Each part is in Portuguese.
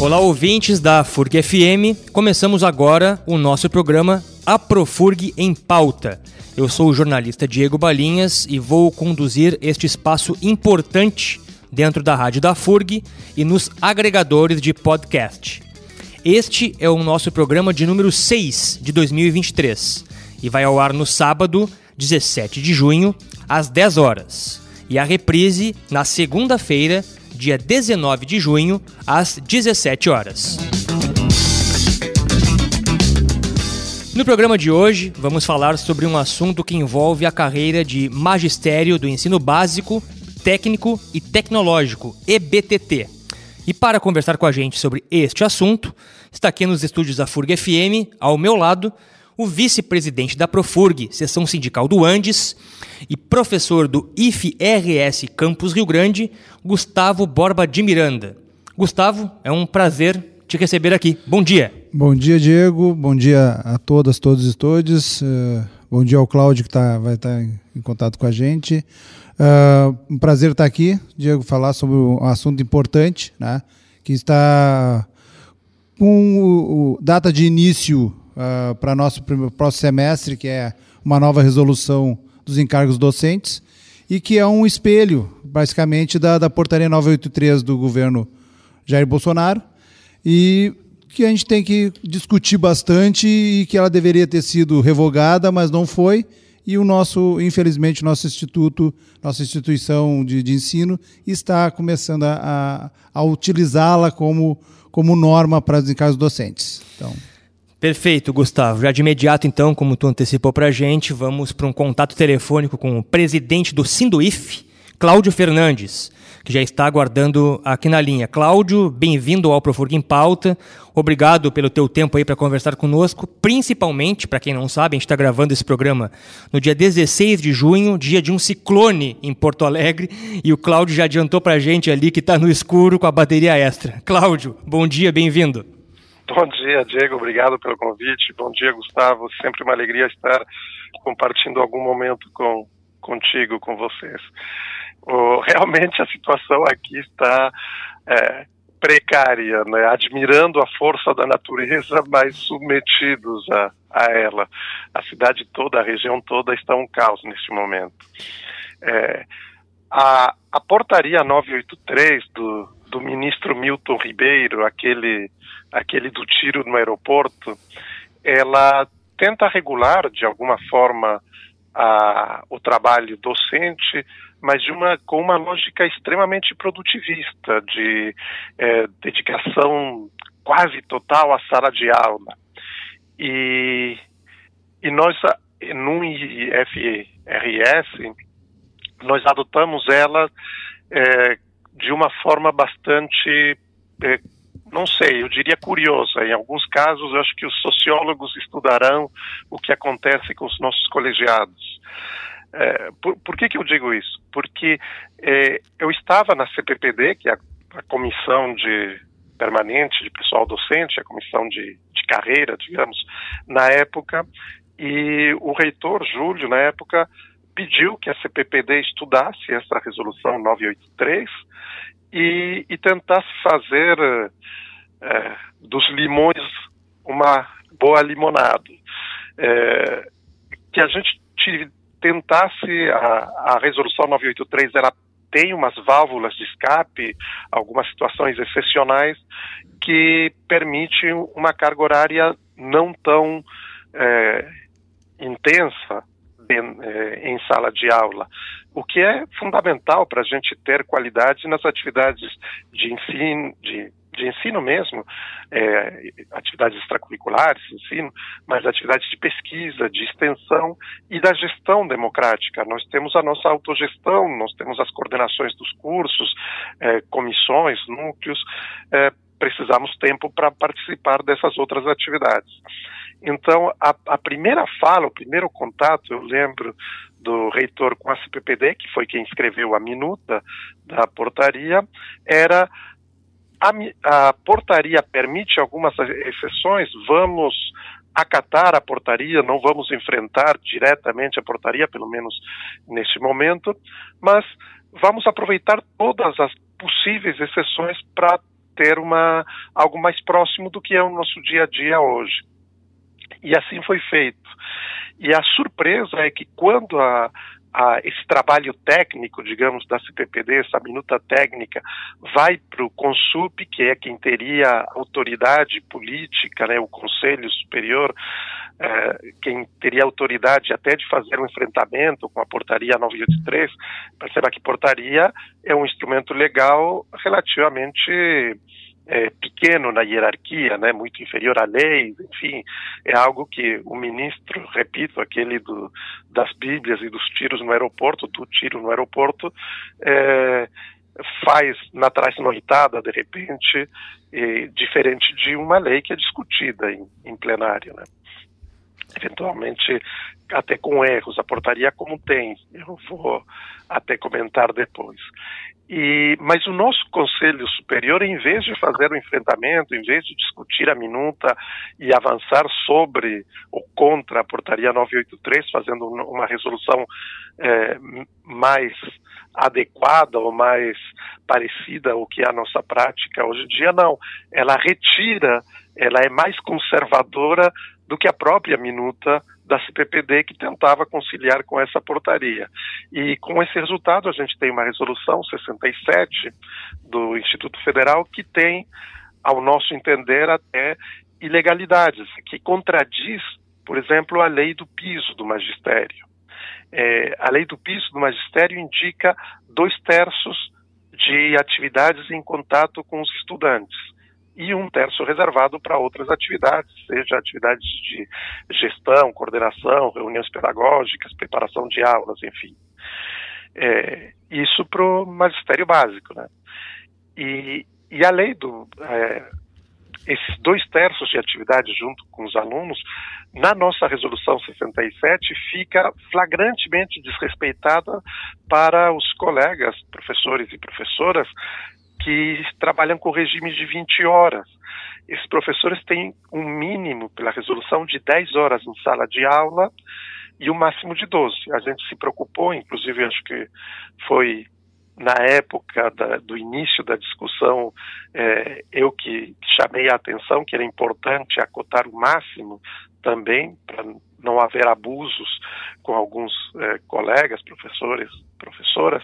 Olá, ouvintes da FURG FM. Começamos agora o nosso programa APROFURG em Pauta. Eu sou o jornalista Diego Balinhas e vou conduzir este espaço importante dentro da rádio da FURG e nos agregadores de podcast. Este é o nosso programa de número 6 de 2023 e vai ao ar no sábado, 17 de junho, às 10 horas. E a reprise na segunda-feira, dia 19 de junho, às 17 horas. No programa de hoje, vamos falar sobre um assunto que envolve a carreira de magistério do ensino básico, técnico e tecnológico, EBTT. E para conversar com a gente sobre este assunto, está aqui nos estúdios da FURG FM, ao meu lado, o vice-presidente da Profurg, seção sindical do Andes, e professor do IFRS Campus Rio Grande, Gustavo Borba de Miranda. Gustavo, é um prazer te receber aqui. Bom dia. Bom dia, Diego. Bom dia a todas, todos e todes. Bom dia ao Cláudio, que vai estar em contato com a gente. Um prazer estar aqui, Diego, falar sobre um assunto importante, né, que está com data de início para nosso próximo semestre, que é uma nova resolução dos encargos docentes, e que é um espelho, basicamente, da portaria 983 do governo Jair Bolsonaro, e que a gente tem que discutir bastante e que ela deveria ter sido revogada, mas não foi, e infelizmente, nossa instituição de ensino está começando a utilizá-la como norma para os encargos docentes. Então... Perfeito, Gustavo. Já de imediato, então, como tu antecipou para a gente, vamos para um contato telefônico com o presidente do Sinduif, Cláudio Fernandes, que já está aguardando aqui na linha. Cláudio, bem-vindo ao APROFURG em Pauta. Obrigado pelo teu tempo aí para conversar conosco. Principalmente, para quem não sabe, a gente está gravando esse programa no dia 16 de junho, dia de um ciclone em Porto Alegre, e o Cláudio já adiantou para a gente ali que está no escuro com a bateria extra. Cláudio, bom dia, bem-vindo. Bom dia, Diego, obrigado pelo convite. Bom dia, Gustavo, sempre uma alegria estar compartilhando algum momento contigo, com vocês. Realmente a situação aqui está precária, né? Admirando a força da natureza, mas submetidos a ela. A cidade toda, a região toda está um caos neste momento. A portaria 983 do ministro Milton Ribeiro, aquele do tiro no aeroporto, ela tenta regular de alguma forma o trabalho docente, mas com uma lógica extremamente produtivista, de dedicação quase total à sala de aula. E nós, no IFRS, nós adotamos ela de uma forma bastante, não sei, eu diria curiosa. Em alguns casos, eu acho que os sociólogos estudarão o que acontece com os nossos colegiados. Por que eu digo isso? Porque eu estava na CPPD, que é a comissão permanente de pessoal docente, a comissão de carreira, digamos, na época, e o reitor Júlio, na época, pediu que a CPPD estudasse essa resolução 983 e tentasse fazer dos limões uma boa limonada. Que a gente tentasse, a resolução 983, ela tem umas válvulas de escape, algumas situações excepcionais, que permite uma carga horária não tão intensa em sala de aula, o que é fundamental para a gente ter qualidade nas atividades de ensino mesmo, atividades extracurriculares, ensino, mas atividades de pesquisa, de extensão e da gestão democrática. Nós temos a nossa autogestão, nós temos as coordenações dos cursos, comissões, núcleos, precisamos tempo para participar dessas outras atividades. Então, a primeira fala, o primeiro contato, eu lembro do reitor com a CPPD, que foi quem escreveu a minuta da portaria, era: a portaria permite algumas exceções, vamos acatar a portaria, não vamos enfrentar diretamente a portaria, pelo menos neste momento, mas vamos aproveitar todas as possíveis exceções para ter algo mais próximo do que é o nosso dia a dia hoje. E assim foi feito. E a surpresa é que quando esse trabalho técnico, digamos, da CPPD, essa minuta técnica, vai para o Consup, que é quem teria autoridade política, né, o Conselho Superior, quem teria autoridade até de fazer um enfrentamento com a portaria 983, perceba que portaria é um instrumento legal relativamente pequeno na hierarquia, né, muito inferior à lei, enfim, é algo que o ministro, repito, aquele das Bíblias e dos tiros no aeroporto, do tiro no aeroporto, faz na trás-noitada, de repente, diferente de uma lei que é discutida em plenário, né. Eventualmente até com erros, a portaria como tem, eu vou até comentar depois. Mas o nosso Conselho Superior, em vez de fazer o enfrentamento, em vez de discutir a minuta e avançar sobre ou contra a portaria 983, fazendo uma resolução mais adequada ou mais parecida ao que é a nossa prática hoje em dia, não. Ela retira, ela é mais conservadora do que a própria minuta da CPPD, que tentava conciliar com essa portaria. E com esse resultado a gente tem uma resolução 67 do Instituto Federal que tem, ao nosso entender, até ilegalidades, que contradiz, por exemplo, a lei do piso do magistério. A lei do piso do magistério indica 2/3 de atividades em contato com os estudantes e 1/3 reservado para outras atividades, seja atividades de gestão, coordenação, reuniões pedagógicas, preparação de aulas, enfim. Isso para o magistério básico, né? E a lei esses 2/3 de atividade junto com os alunos, na nossa resolução 67, fica flagrantemente desrespeitada para os colegas, professores e professoras, que trabalham com regimes de 20 horas. Esses professores têm um mínimo, pela resolução, de 10 horas em sala de aula e um máximo de 12. A gente se preocupou, inclusive acho que foi na época do início da discussão, eu que chamei a atenção que era importante acotar o máximo também, para não haver abusos com alguns colegas, professores, professoras.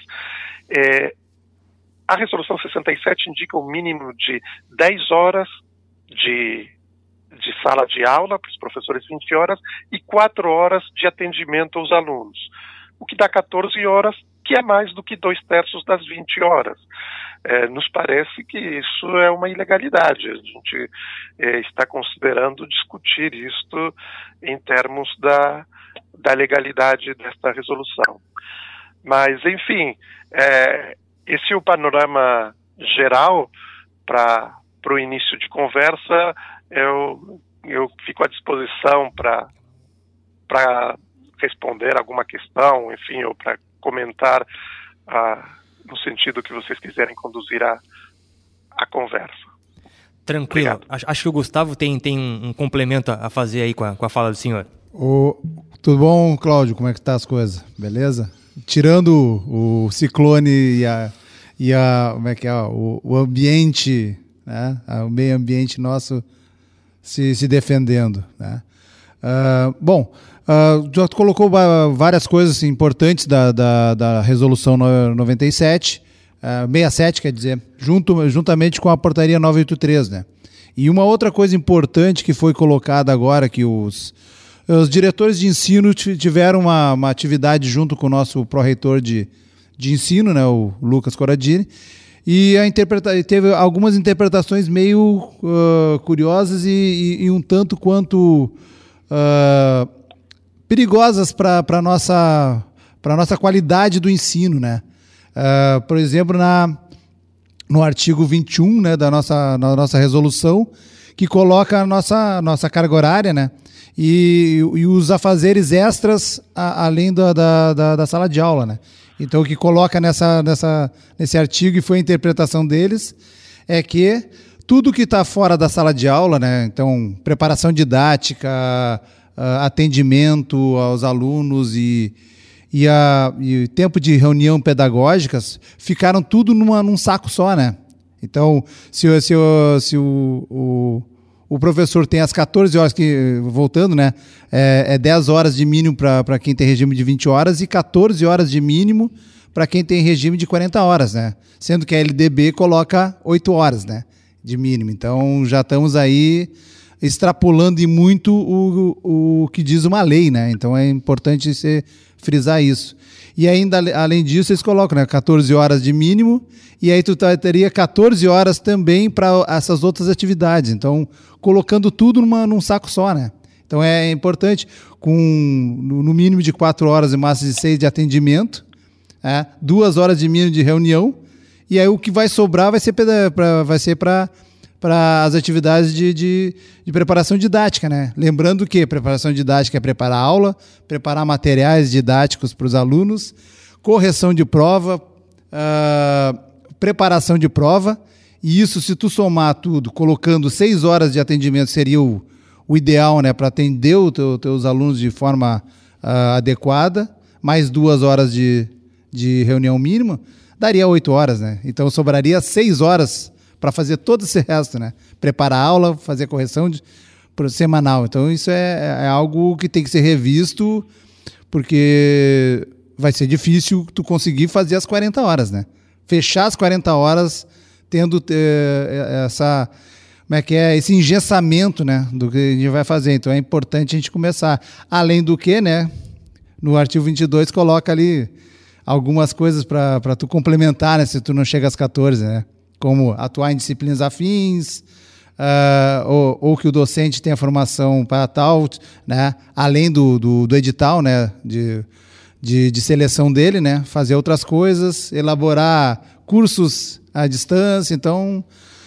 A resolução 67 indica um mínimo de 10 horas de sala de aula para os professores, 20 horas, e 4 horas de atendimento aos alunos, o que dá 14 horas, que é mais do que 2/3 das 20 horas. Nos parece que isso é uma ilegalidade. A gente está considerando discutir isto em termos da legalidade desta resolução. Mas, enfim, esse é o panorama geral para o início de conversa. Eu fico à disposição para responder alguma questão, enfim, ou para comentar no sentido que vocês quiserem conduzir a conversa. Tranquilo. Acho que o Gustavo tem um complemento a fazer aí com a fala do senhor. Tudo bom, Cláudio? Como é que tá as coisas? Beleza? Tirando o ciclone como é que é, o ambiente, né? O meio ambiente nosso se defendendo, né? Já colocou várias coisas importantes da resolução 97, 67, quer dizer, juntamente com a portaria 983, né? E uma outra coisa importante que foi colocada agora, que os diretores de ensino tiveram uma atividade junto com o nosso pró-reitor de ensino, né, o Lucas Corradini, e teve algumas interpretações meio curiosas e um tanto quanto perigosas para a nossa qualidade do ensino, né? Por exemplo, no artigo 21, né, na nossa resolução, que coloca a nossa carga horária, né, e os afazeres extras além da sala de aula, né? Então, o que coloca nesse artigo, e foi a interpretação deles, é que tudo que está fora da sala de aula, né, então, preparação didática, atendimento aos alunos e tempo de reunião pedagógicas, ficaram tudo num saco só, né? Então, se o professor tem as 14 horas, voltando, né, é 10 horas de mínimo para quem tem regime de 20 horas e 14 horas de mínimo para quem tem regime de 40 horas, né? Sendo que a LDB coloca 8 horas, né, de mínimo. Então, já estamos aí extrapolando e muito o que diz uma lei, né? Então, é importante você frisar isso. E ainda, além disso, eles colocam, né, 14 horas de mínimo, e aí tu teria 14 horas também para essas outras atividades. Então, colocando tudo num saco só, né? Então, é importante, no mínimo de 4 horas e máximo de 6 de atendimento, 2 horas de mínimo de reunião, e aí o que vai sobrar vai ser para as atividades de preparação didática, né? Lembrando que preparação didática é preparar a aula, preparar materiais didáticos para os alunos, correção de prova, preparação de prova, e isso, se tu somar tudo, colocando 6 horas de atendimento, seria o ideal, né, para atender os teus alunos de forma adequada, mais 2 horas de reunião mínima, daria 8 horas, né? Então sobraria 6 horas para fazer todo esse resto, né? Preparar a aula, fazer correção semanal. Então, isso é algo que tem que ser revisto, porque vai ser difícil tu conseguir fazer as 40 horas, né? Fechar as 40 horas tendo esse engessamento, né, do que a gente vai fazer. Então, é importante a gente começar. Além do que, né, no artigo 22 coloca ali algumas coisas para tu complementar, né, se tu não chega às 14, né? Como atuar em disciplinas afins, ou que o docente tenha formação para tal, né, além do edital, né, de seleção dele, né, fazer outras coisas, elaborar cursos à distância. Então,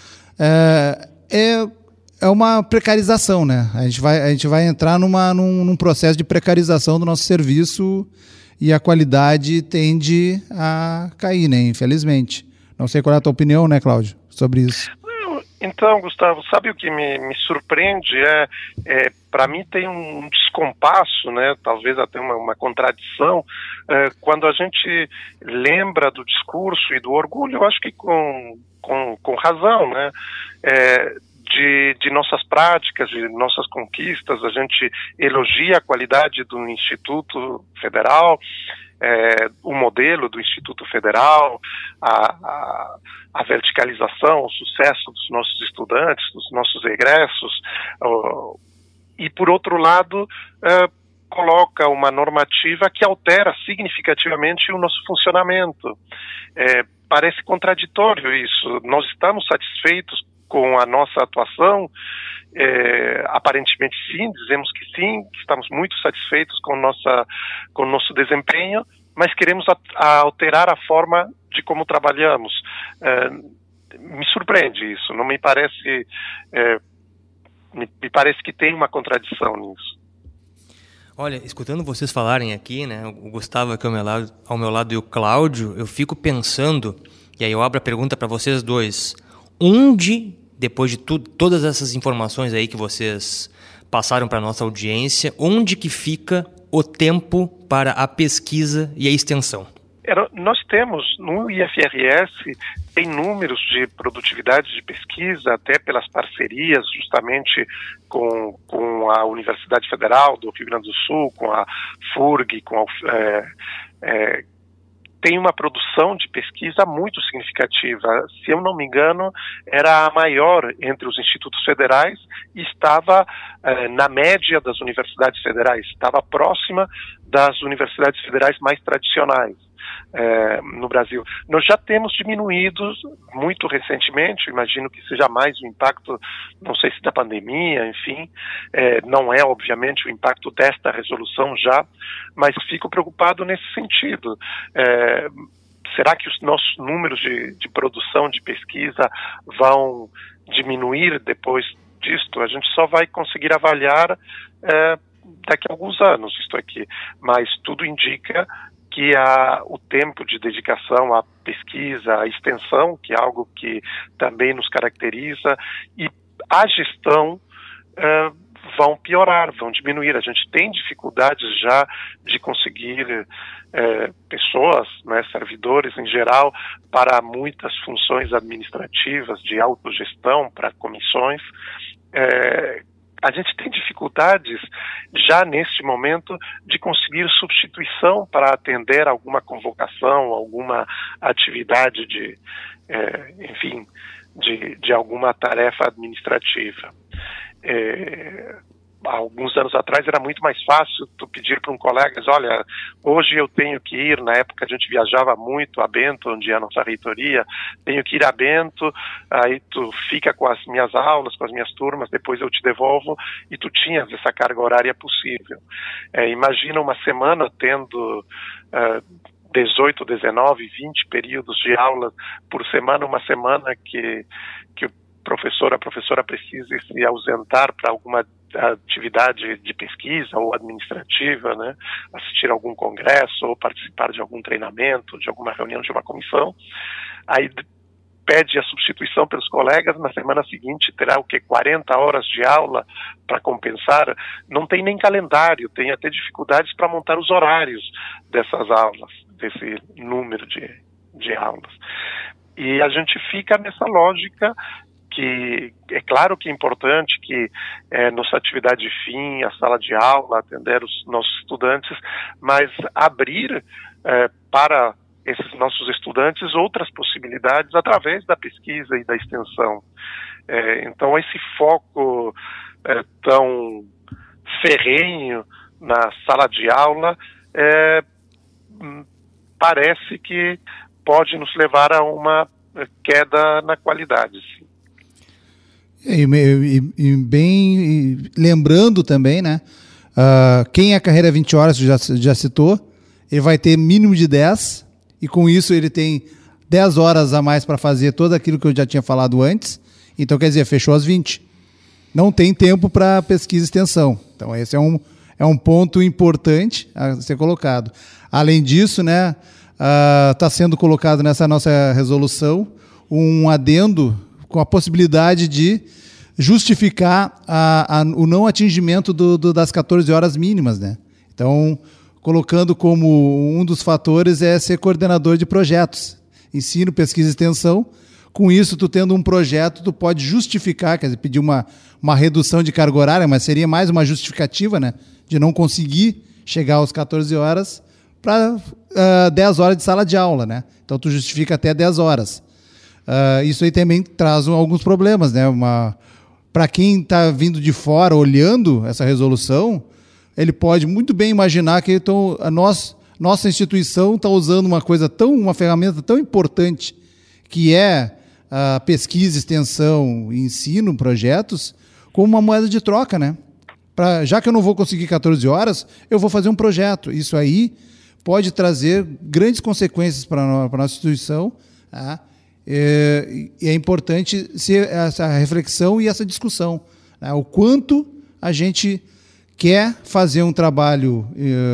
é uma precarização, né? A gente vai entrar num processo de precarização do nosso serviço e a qualidade tende a cair, né, infelizmente. Não sei qual é a tua opinião, né, Cláudio, sobre isso. Então, Gustavo, sabe o que me surpreende? Para mim tem um descompasso, né, talvez até uma contradição, quando a gente lembra do discurso e do orgulho, eu acho que com razão, né, de nossas práticas, de nossas conquistas. A gente elogia a qualidade do Instituto Federal, o modelo do Instituto Federal, a verticalização, o sucesso dos nossos estudantes, dos nossos egressos, e por outro lado coloca uma normativa que altera significativamente o nosso funcionamento. Parece contraditório isso. Nós estamos satisfeitos com a nossa atuação? Aparentemente sim, dizemos que sim, que estamos muito satisfeitos com o nosso desempenho, mas queremos alterar a forma de como trabalhamos. Me surpreende isso, não me parece, me parece que tem uma contradição nisso. Olha, escutando vocês falarem aqui, né, o Gustavo aqui ao meu lado e o Cláudio, eu fico pensando, e aí eu abro a pergunta para vocês dois, onde, depois de todas essas informações aí que vocês passaram para a nossa audiência, onde que fica o tempo para a pesquisa e a extensão? Nós temos, no IFRS, tem números de produtividade de pesquisa, até pelas parcerias justamente com a Universidade Federal do Rio Grande do Sul, com a FURG, tem uma produção de pesquisa muito significativa. Se eu não me engano, era a maior entre os institutos federais e estava na média das universidades federais, estava próxima das universidades federais mais tradicionais no Brasil. Nós já temos diminuído muito recentemente, imagino que seja mais o impacto, não sei se da pandemia, enfim, não é obviamente o impacto desta resolução já, mas fico preocupado nesse sentido. Será que os nossos números de produção de pesquisa vão diminuir depois disto? A gente só vai conseguir avaliar daqui a alguns anos isto aqui, mas tudo indica que o tempo de dedicação à pesquisa, à extensão, que é algo que também nos caracteriza, e a gestão vão piorar, vão diminuir. A gente tem dificuldades já de conseguir pessoas, né, servidores em geral, para muitas funções administrativas, de autogestão, para comissões. A gente tem dificuldades já neste momento de conseguir substituição para atender alguma convocação, alguma atividade de alguma tarefa administrativa. Há alguns anos atrás era muito mais fácil tu pedir para um colega, olha, hoje eu tenho que ir, na época a gente viajava muito a Bento, onde é a nossa reitoria, tenho que ir a Bento, aí tu fica com as minhas aulas, com as minhas turmas, depois eu te devolvo, e tu tinhas essa carga horária possível. Imagina uma semana tendo 18, 19, 20 períodos de aula por semana, uma semana que o professor, a professora precise se ausentar para alguma atividade de pesquisa ou administrativa, né? Assistir a algum congresso ou participar de algum treinamento, de alguma reunião de uma comissão. Aí pede a substituição pelos colegas, na semana seguinte terá 40 horas de aula para compensar. Não tem nem calendário, tem até dificuldades para montar os horários dessas aulas, desse número de aulas. E a gente fica nessa lógica que é claro que é importante que nossa atividade de fim, a sala de aula, atender os nossos estudantes, mas abrir para esses nossos estudantes outras possibilidades através da pesquisa e da extensão. Então esse foco tão ferrenho na sala de aula parece que pode nos levar a uma queda na qualidade. Sim. E bem lembrando também, né? Quem é a carreira 20 horas, já citou, ele vai ter mínimo de 10, e com isso ele tem 10 horas a mais para fazer tudo aquilo que eu já tinha falado antes. Então, quer dizer, fechou as 20. Não tem tempo para pesquisa e extensão. Então, esse é um ponto importante a ser colocado. Além disso, né, está sendo colocado nessa nossa resolução um adendo com a possibilidade de justificar o não atingimento das 14 horas mínimas, né? Então, colocando como um dos fatores ser coordenador de projetos, ensino, pesquisa e extensão. Com isso, tu tendo um projeto, tu pode justificar, quer dizer, pedir uma redução de carga horária, mas seria mais uma justificativa, né, de não conseguir chegar aos 14 horas para 10 horas de sala de aula, né? Então, tu justifica até 10 horas. Isso aí também traz alguns problemas, né? Para quem está vindo de fora olhando essa resolução, ele pode muito bem imaginar que nossa instituição está usando uma ferramenta tão importante que é a pesquisa, extensão, ensino, projetos, como uma moeda de troca, né? Já que eu não vou conseguir 14 horas, eu vou fazer um projeto. Isso aí pode trazer grandes consequências para a nossa instituição, tá? É importante essa reflexão e essa discussão, né? O quanto a gente quer fazer um trabalho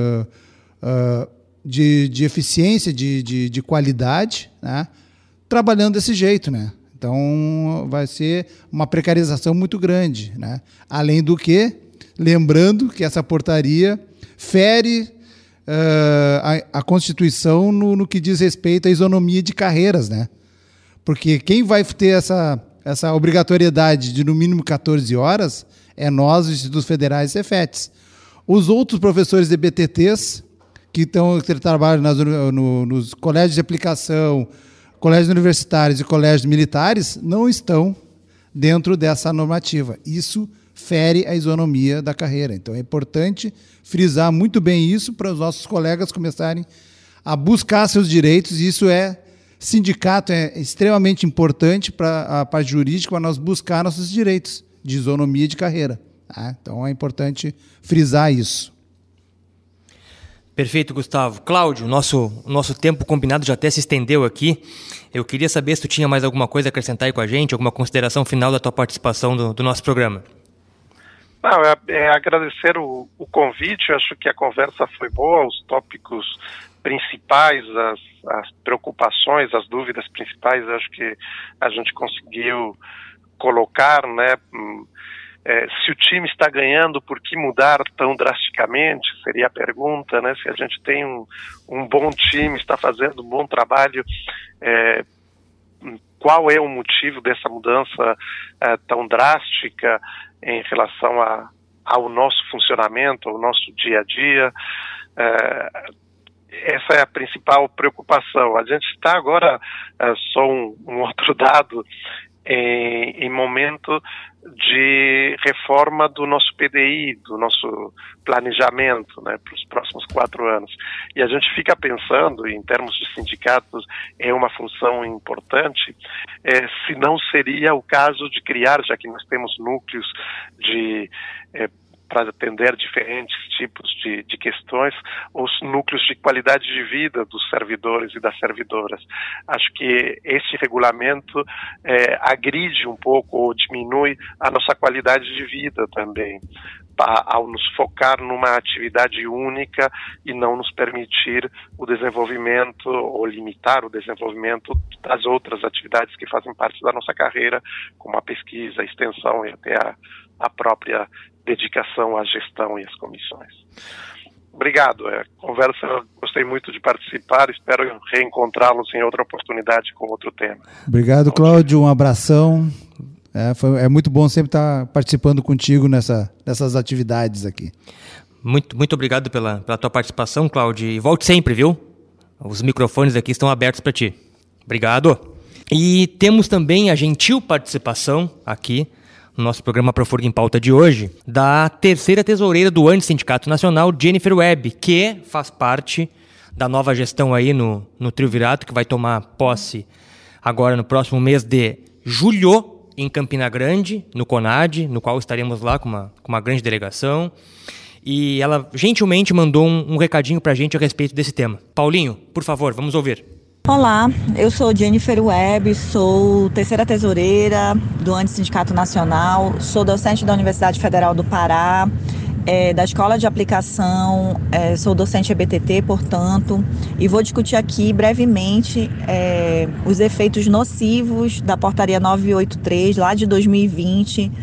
de eficiência, de qualidade, né? Trabalhando desse jeito, né? Então, vai ser uma precarização muito grande, né? Além do que, lembrando que essa portaria fere a Constituição no que diz respeito à isonomia de carreiras, né? Porque quem vai ter essa obrigatoriedade de no mínimo 14 horas é nós, os Institutos Federais e Cefetes. Os outros professores de BTTs que trabalham nos colégios de aplicação, colégios universitários e colégios militares não estão dentro dessa normativa. Isso fere a isonomia da carreira. Então é importante frisar muito bem isso para os nossos colegas começarem a buscar seus direitos. E isso sindicato é extremamente importante para a parte jurídica, para nós buscar nossos direitos de isonomia de carreira. Tá? Então é importante frisar isso. Perfeito, Gustavo. Cláudio, nosso tempo combinado já até se estendeu aqui. Eu queria saber se tu tinha mais alguma coisa a acrescentar aí com a gente, alguma consideração final da tua participação do nosso programa. Não, agradecer o convite. Eu acho que a conversa foi boa, os tópicos principais, as preocupações, as dúvidas principais, eu acho que a gente conseguiu colocar, né? Se o time está ganhando, por que mudar tão drasticamente? Seria a pergunta, né? Se a gente tem um bom time, está fazendo um bom trabalho, qual é o motivo dessa mudança tão drástica em relação ao nosso funcionamento, ao nosso dia a dia? Essa é a principal preocupação. A gente está agora, só um outro dado, em momento de reforma do nosso PDI, do nosso planejamento, né, para os próximos 4 anos. E a gente fica pensando, em termos de sindicatos, é uma função importante, se não seria o caso de criar, já que nós temos núcleos para atender diferentes tipos de questões, os núcleos de qualidade de vida dos servidores e das servidoras. Acho que esse regulamento agride um pouco ou diminui a nossa qualidade de vida também, ao nos focar numa atividade única e não nos permitir o desenvolvimento ou limitar o desenvolvimento das outras atividades que fazem parte da nossa carreira, como a pesquisa, a extensão e até a própria dedicação à gestão e às comissões. Obrigado. Conversa, gostei muito de participar, espero reencontrá-los em outra oportunidade com outro tema. Obrigado, Cláudio, um abração. É muito bom sempre estar participando contigo nessas atividades aqui. Muito obrigado pela tua participação, Cláudio, e volte sempre, viu? Os microfones aqui estão abertos para ti. Obrigado. E temos também a gentil participação aqui no nosso programa Aprofurgue em Pauta de hoje, da terceira tesoureira do Antissindicato Nacional, Jennifer Webb, que faz parte da nova gestão aí no Triunvirato, que vai tomar posse agora no próximo mês de julho, em Campina Grande, no CONAD, no qual estaremos lá com uma grande delegação. E ela gentilmente mandou um recadinho pra gente a respeito desse tema. Paulinho, por favor, vamos ouvir. Olá, eu sou Jennifer Webb, sou terceira tesoureira do Antissindicato Nacional, sou docente da Universidade Federal do Pará, da Escola de Aplicação, sou docente EBTT, portanto, e vou discutir aqui brevemente os efeitos nocivos da Portaria 983, lá de 2020,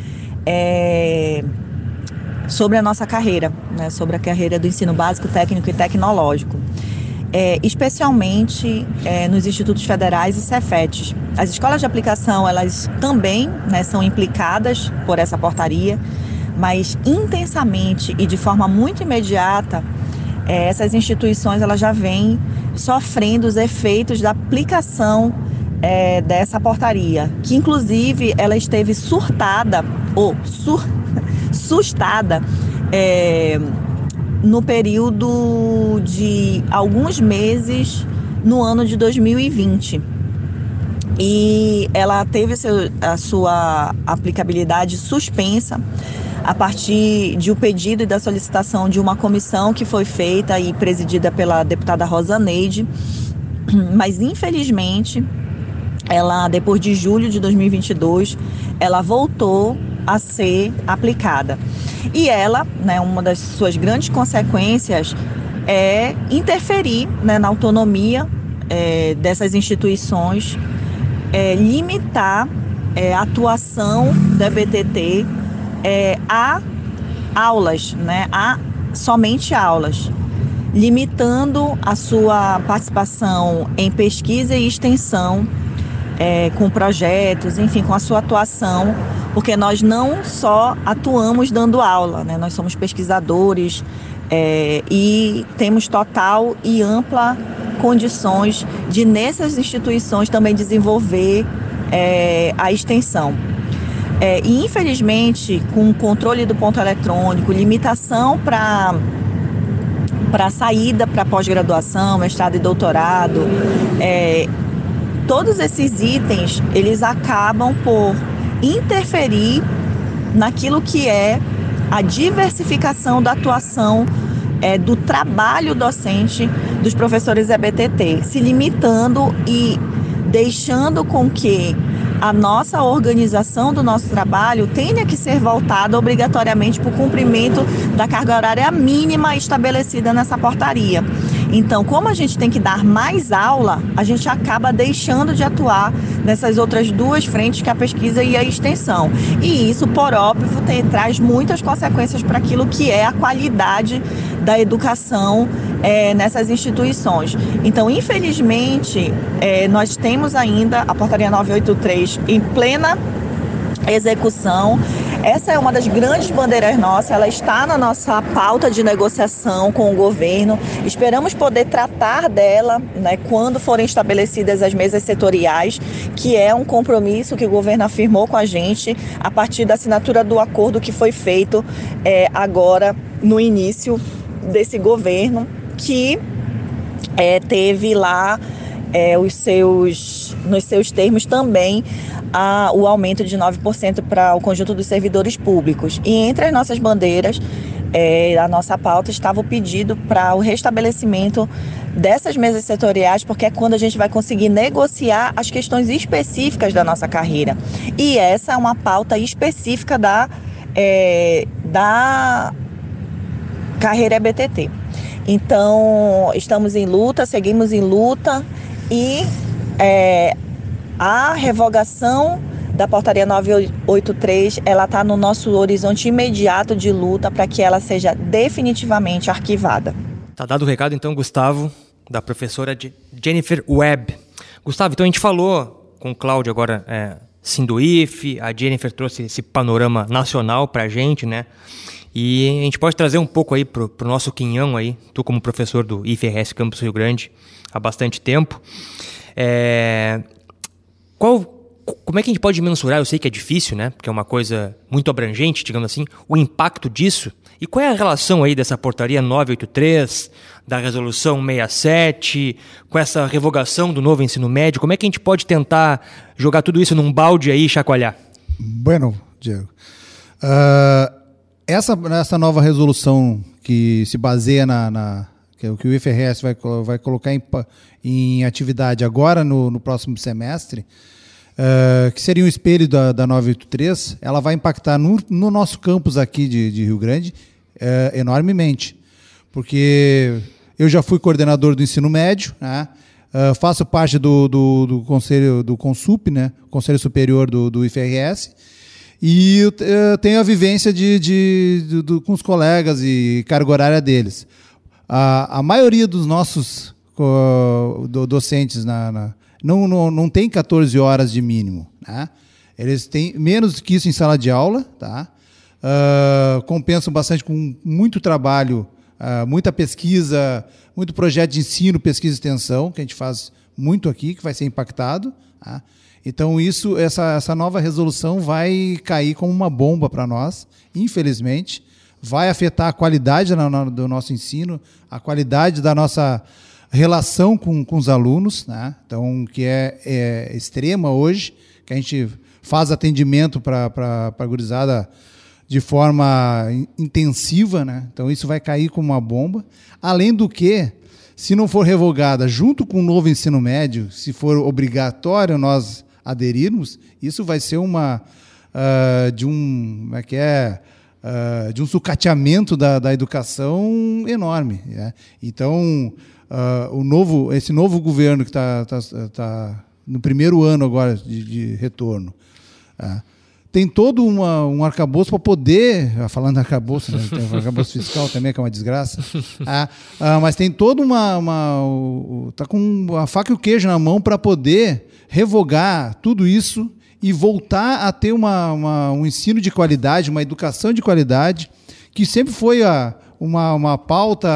sobre a nossa carreira, né, sobre a carreira do ensino básico, técnico e tecnológico. Especialmente nos institutos federais e Cefetes. As escolas de aplicação, elas também, né, são implicadas por essa portaria, mas intensamente e de forma muito imediata, essas instituições elas já vêm sofrendo os efeitos da aplicação dessa portaria, que inclusive ela esteve surtada ou sustada no período de alguns meses no ano de 2020. E ela teve a sua aplicabilidade suspensa a partir de um pedido e da solicitação de uma comissão que foi feita e presidida pela deputada Rosa Neide, mas infelizmente ela, depois de julho de 2022, ela voltou a ser aplicada. E ela, né, uma das suas grandes consequências é interferir, né, na autonomia dessas instituições, limitar a atuação da EBTT a aulas, né, a somente aulas, limitando a sua participação em pesquisa e extensão, com projetos, enfim, com a sua atuação, porque nós não só atuamos dando aula, né? Nós somos pesquisadores e temos total e ampla condições de, nessas instituições, também desenvolver a extensão. E, infelizmente, com o controle do ponto eletrônico, limitação para saída para pós-graduação, mestrado e doutorado, todos esses itens, eles acabam por interferir naquilo que é a diversificação da atuação do trabalho docente dos professores EBTT, se limitando e deixando com que a nossa organização do nosso trabalho tenha que ser voltada obrigatoriamente para o cumprimento da carga horária mínima estabelecida nessa portaria. Então, como a gente tem que dar mais aula, a gente acaba deixando de atuar nessas outras duas frentes, que é a pesquisa e a extensão. E isso, por óbvio, traz muitas consequências para aquilo que é a qualidade da educação nessas instituições. Então, infelizmente, nós temos ainda a Portaria 983 em plena execução. Essa é uma das grandes bandeiras nossas, ela está na nossa pauta de negociação com o governo. Esperamos poder tratar dela, né, quando forem estabelecidas as mesas setoriais, que é um compromisso que o governo afirmou com a gente a partir da assinatura do acordo que foi feito agora no início desse governo, que teve lá nos seus termos também o aumento de 9% para o conjunto dos servidores públicos. E entre as nossas bandeiras, a nossa pauta estava o pedido para o restabelecimento dessas mesas setoriais, porque é quando a gente vai conseguir negociar as questões específicas da nossa carreira. E essa é uma pauta específica da carreira EBTT. Então, estamos em luta, seguimos em luta e a revogação da Portaria 983, ela está no nosso horizonte imediato de luta para que ela seja definitivamente arquivada. Tá dado o recado, então, Gustavo, da professora Jennifer Webb. Gustavo, então a gente falou com o Cláudio agora, Sinduif, a Jennifer trouxe esse panorama nacional para a gente, né? E a gente pode trazer um pouco aí pro nosso quinhão aí, tu como professor do IFRS Campus Rio Grande há bastante tempo. Como é que a gente pode mensurar? Eu sei que é difícil, né? Porque é uma coisa muito abrangente, digamos assim, o impacto disso. E qual é a relação aí dessa portaria 983, da resolução 67, com essa revogação do novo ensino médio? Como é que a gente pode tentar jogar tudo isso num balde aí e chacoalhar? Bueno, Diego. Essa nova resolução que se baseia que o IFRS vai colocar em atividade agora no próximo semestre, que seria um espelho da 983, ela vai impactar no nosso campus aqui de Rio Grande enormemente, porque eu já fui coordenador do ensino médio, né? Faço parte do conselho do CONSUP, né? Conselho Superior do IFRS, e eu tenho a vivência com os colegas e carga horária deles. A maioria dos nossos docentes não tem 14 horas de mínimo, né? Eles têm menos que isso em sala de aula, tá? Compensam bastante com muito trabalho, muita pesquisa, muito projeto de ensino, pesquisa e extensão, que a gente faz muito aqui, que vai ser impactado, tá? Então, essa nova resolução vai cair como uma bomba para nós, infelizmente. Vai afetar a qualidade do nosso ensino, a qualidade da nossa relação com os alunos, né? Então, que é extrema hoje, que a gente faz atendimento para a gurizada de forma intensiva, né? Então, isso vai cair como uma bomba. Além do que, se não for revogada junto com o novo ensino médio, se for obrigatório nós aderirmos, isso vai ser de um sucateamento da educação enorme, né? Então, esse novo governo que está no primeiro ano agora de retorno, tem todo um arcabouço para poder, falando de arcabouço, né? Tem um arcabouço fiscal também, que é uma desgraça, mas tem todo está com a faca e o queijo na mão para poder revogar tudo isso e voltar a ter um ensino de qualidade, uma educação de qualidade, que sempre foi uma pauta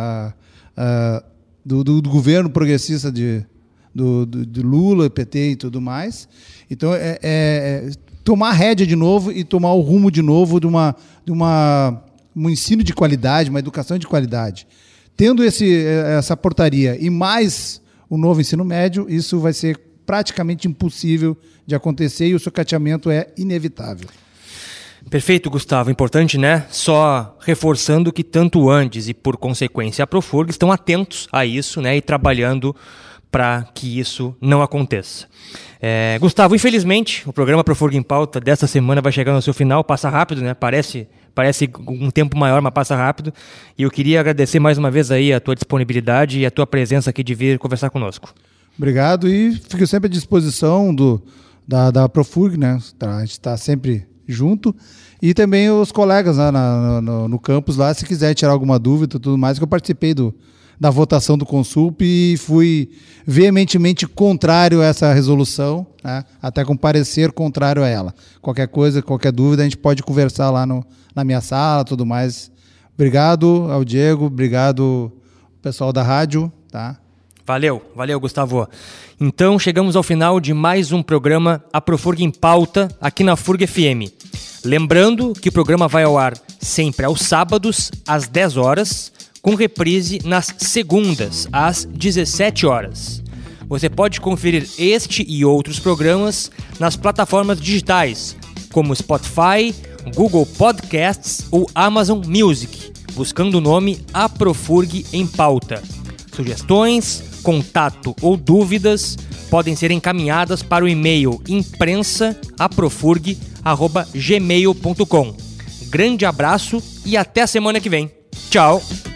do governo progressista de Lula, PT e tudo mais. Então, tomar a rédea de novo e tomar o rumo de novo de um ensino de qualidade, uma educação de qualidade. Tendo essa portaria e mais o novo ensino médio, isso vai ser praticamente impossível de acontecer e o sucateamento é inevitável. Perfeito, Gustavo. Importante, né? Só reforçando que tanto o Andes e, por consequência, a Profurg estão atentos a isso, né? E trabalhando para que isso não aconteça. Gustavo, infelizmente, o programa Profurg em Pauta dessa semana vai chegando ao seu final. Passa rápido, né? Parece parece um tempo maior, mas passa rápido. E eu queria agradecer mais uma vez aí a tua disponibilidade e a tua presença aqui de vir conversar conosco. Obrigado e fico sempre à disposição da Profurg, né? A gente está sempre junto. E também os colegas, né, no campus lá, se quiser tirar alguma dúvida e tudo mais, que eu participei da votação do Consulp e fui veementemente contrário a essa resolução, né, até com parecer contrário a ela. Qualquer coisa, qualquer dúvida, a gente pode conversar lá na minha sala, tudo mais. Obrigado ao Diego, obrigado ao pessoal da rádio, tá? Valeu, Gustavo. Então chegamos ao final de mais um programa A Profurg em Pauta, aqui na FURG FM. Lembrando que o programa vai ao ar sempre aos sábados, às 10 horas, com reprise nas segundas, às 17 horas. Você pode conferir este e outros programas nas plataformas digitais, como Spotify, Google Podcasts ou Amazon Music, buscando o nome A Profurg em Pauta. Sugestões, contato ou dúvidas podem ser encaminhadas para o e-mail imprensa@profurg.gmail.com. Grande abraço e até a semana que vem. Tchau!